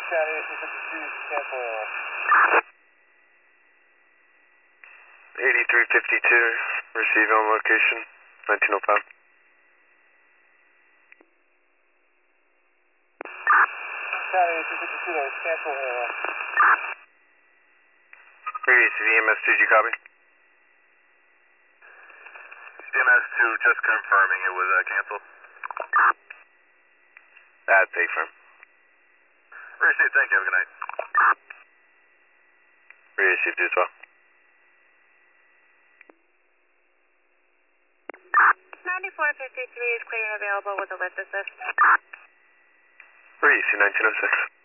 County 252, cancel. 8352, receive on location, 1905. County 252, cancel. Radius of EMS 2, do you copy? EMS 2, just confirming it was canceled. That's a firm. Received, thank you, have a good night. Received as well. 9453 is clear and available with a lift assist. Received 1906.